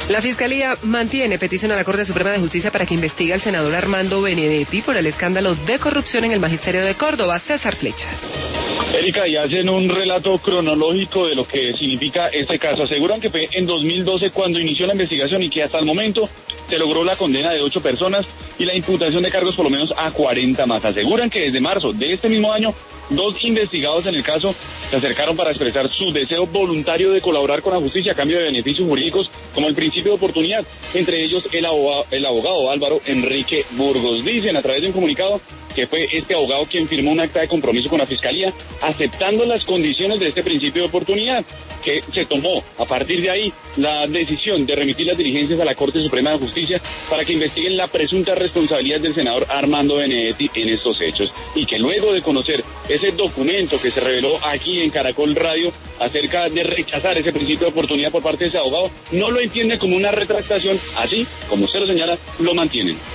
La Fiscalía mantiene petición a la Corte Suprema de Justicia para que investigue al senador Armando Benedetti por el escándalo de corrupción en el Magisterio de Córdoba. César Flechas. Erika, y hacen un relato cronológico de lo que significa este caso. Aseguran que fue en 2012 cuando inició la investigación y que hasta el momento se logró la condena de 8 personas y la imputación de cargos por lo menos a 40 más. Aseguran que desde marzo de este mismo año, 2 investigados en el caso se acercaron para expresar su deseo voluntario de colaborar con la justicia a cambio de beneficios jurídicos como el principio de oportunidad, entre ellos el abogado Álvaro Enrique Burgos. Dicen a través de un comunicado que fue este abogado quien firmó un acta de compromiso con la Fiscalía aceptando las condiciones de este principio de oportunidad, que se tomó a partir de ahí la decisión de remitir las diligencias a la Corte Suprema de Justicia para que investiguen la presunta responsabilidad del senador Armando Benedetti en estos hechos, y que luego de conocer ese documento que se reveló aquí en Caracol Radio acerca de rechazar ese principio de oportunidad por parte de ese abogado, no lo entiende como una retractación, así como usted lo señala, lo mantienen.